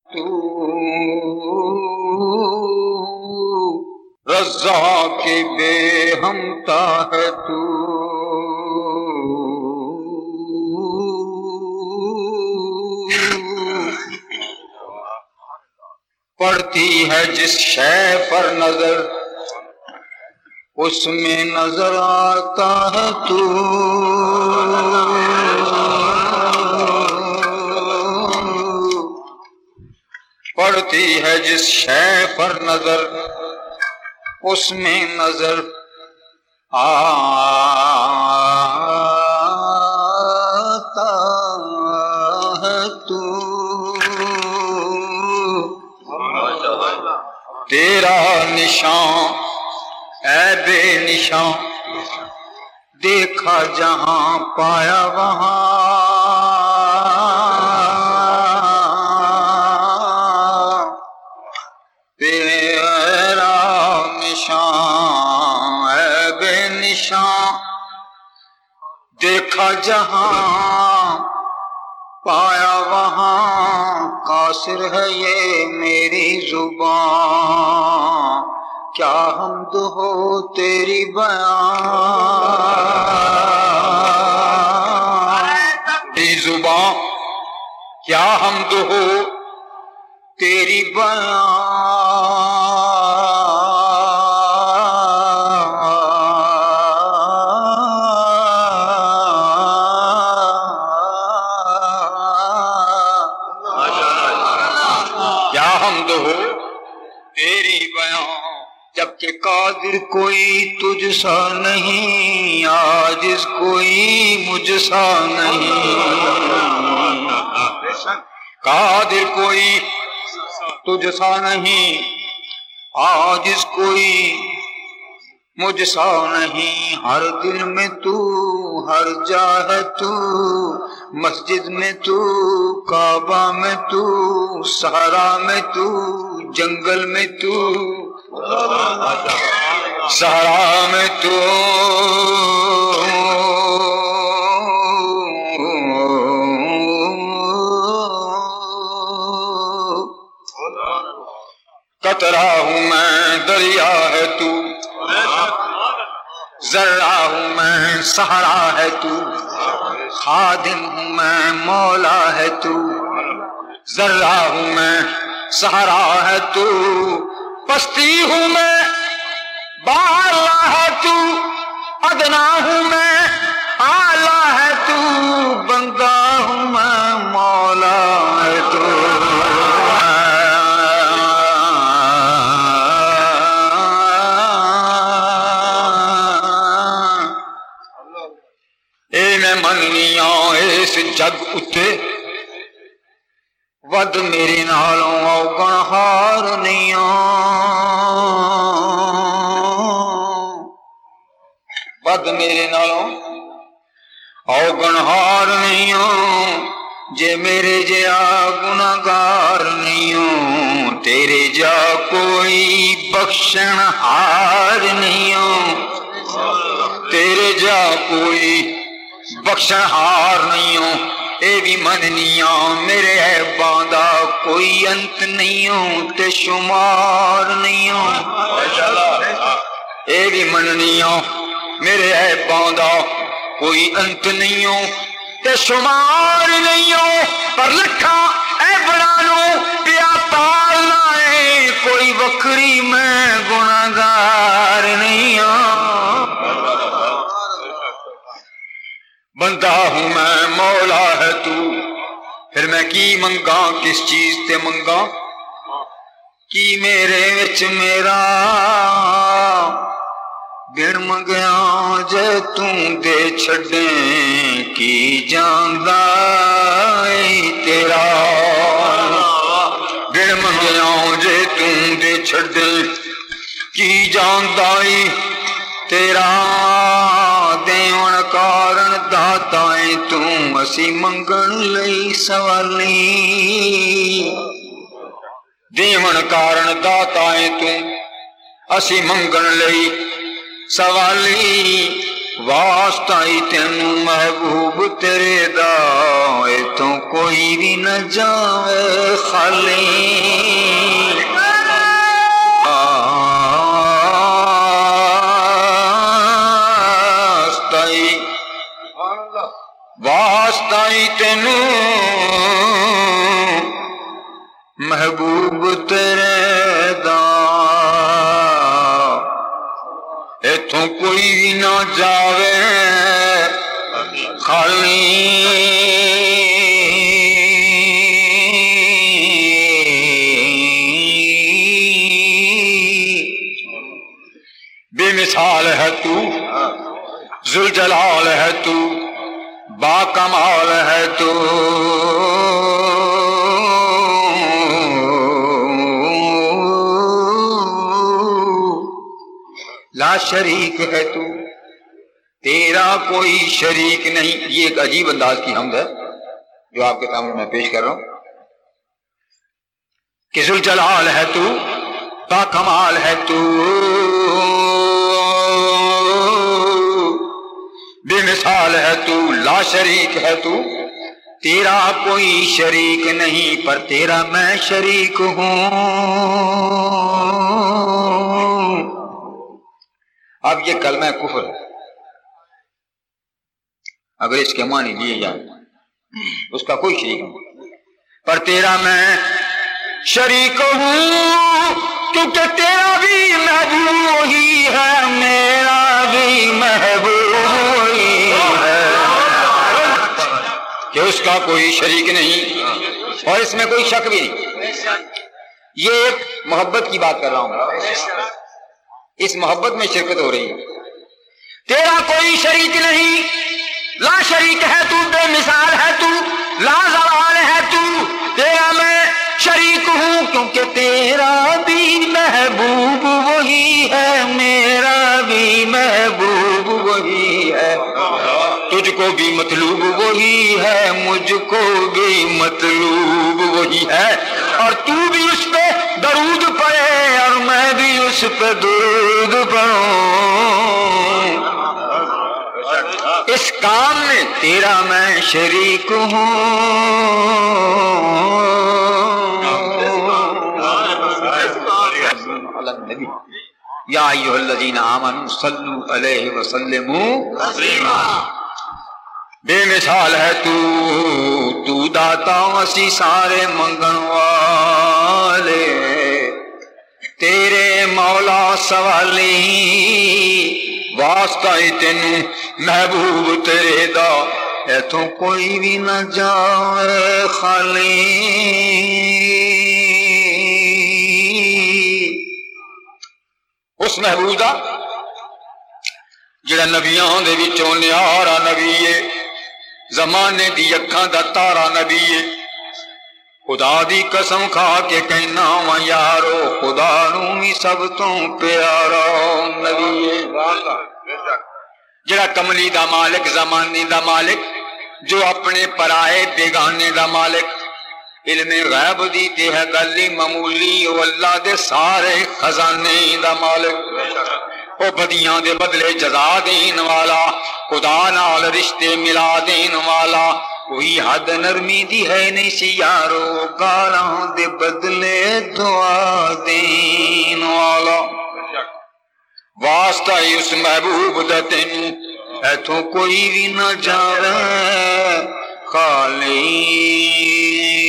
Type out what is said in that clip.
تو رزاق بے ہمتا ہے تو پڑتی ہے جس شے پر نظر اس میں نظر آتا ہے تو پڑتی ہے جس شے پر نظر اس میں نظر آتا ہے تو تیرا نشان اے بے نشان دیکھا جہاں پایا وہاں تیرا نشان اے بے نشان دیکھا جہاں پایا وہاں قاصر ہے یہ میری زبان کیا حمد ہو تیری بیان تیری زبان کیا حمد ہو تیری بیان جبکہ قادر کوئی تجھ سا نہیں عاجز کوئی مجھ سا نہیں قادر کوئی تجھ سا نہیں عاجز کوئی مجھ سا نہیں ہر دل میں تو ہر جا ہے تو مسجد میں تو کعبہ میں تو صحرا میں تو جنگل میں تو صحرا میں تو قطرہ ہوں میں دریا ہے تو ذرہ ہوں میں صحرا ہے تو خادم ہوں میں مولا ہے تو ذرہ ہوں میں صحرا ہے تو پستی ہوں میں بالا ہے تو ادنا ہوں میں اعلیٰ ہے تو بندہ ہوں میں مولا ہے تو اے میں مننیاں اس جگ اتے ود میرے نالوں اوگن ہار نہیں ود میرے نالوں اوگن ہار نہیں جے میرے جیا گناہگار نہیں تیرے جا کوئی بخشن ہار نہیں تیرے جا کوئی بخشن ہار نہیں اے بھی مننیاں میرے عیباں دا کوئی انت نہیں تے شمار نہیں اے بھی مننیاں میرے عیباں دا کوئی انت نہیں تے شمار نہیں پر لکھا عیباں نو پیا پالنا ہے کوئی وکری میں گناہگار نہیں بندہ ہوں میں مولا ہے تو پھر میں کی منگا کس چیز تے منگا کی میرے وچ میرا بن منگیا جے توں دے چھڈیں کی جاندا تیرا بن منگیا جے توں دے چھڈیں کی جاندا تیرا دیون کارن داتائیں توں اسی منگن لئی سوالی دیون کارن داتائیں توں اسی منگن لئی سوالی واسطہ تینوں محبوب تیرے دا ایتھوں کوئی بھی نہ جاوے خالی واسطائی تینوں محبوب تیرے دا ایتھوں کوئی بھی نہ جاوے خالی بے مثال ہے تو ذوالجلال ہے تو با کمال ہے تو لا شریک ہے تو تیرا کوئی شریک نہیں. یہ ایک عجیب انداز کی حمد ہے جو آپ کے سامنے میں پیش کر رہا ہوں کہ ذوالجلال ہے تو با کمال ہے تو بے مثال ہے تو لا شریک ہے تو تیرا کوئی شریک نہیں پر تیرا میں شریک ہوں. اب یہ کلمہ کفر ہے اگر اس کے معنی لیے جائیں اس کا کوئی شریک نہیں پر تیرا میں شریک ہوں کیونکہ تیرا بھی محبوب وہی ہے میرا بھی محبوب وہی ہے کہ اس کا کوئی شریک نہیں اور اس میں کوئی شک بھی نہیں. یہ ایک محبت کی بات کر رہا ہوں اس محبت میں شرکت ہو رہی ہے. تیرا کوئی شریک نہیں لا شریک ہے تو بے مثال ہے تو لا زوال ہے تو تیرا میں شریک ہوں کیونکہ تیرا بھی محبوب وہی ہے میرا بھی محبوب وہی ہے. تجھ کو بھی مطلوب وہی ہے مجھ کو بھی مطلوب وہی ہے اور تو بھی اس پہ درود پڑھے اور میں بھی اس پہ درود پڑھوں. اس کام میں تیرا میں شریک ہوں. یا ایھا الذین آمنوا صلوا علیہ وسلموا تسلیما. بے مثال ہے تو داتا اسی سارے منگن والے تیرے مولا سوالی واسطہ تینوں محبوب تیرے دا ایتھوں کوئی بھی نہ جاوے خالی. اس محبوب دا جڑا نبیاں دے وچوں نیارا نبی ہے زمانے دی اکھاں دا تارا نبی ہے. خدا دی قسم کھا کے کہنا وا یارو خدا نوں بھی سب تو پیارا نبی ہے. جڑا کملی دا مالک زمانے دا مالک جو اپنے پرائے بیگانے دا مالک علم غیب دی تے ہے گل معمولی او اللہ دے سارے خزانے دا مالک او بدیاں دے بدلے جزا دین والا خدا نال رشتے ملا دین والا کوئی حد نرمی دی ہے نہیں سی یارو گالاں دے بدلے دعا دین والا. واسطہ اس محبوب دا تینوں ایتھوں کوئی بھی نہ جاوے خالی.